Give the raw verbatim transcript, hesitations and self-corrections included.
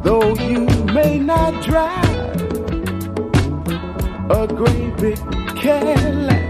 Though you may not drive a great big Cadillac,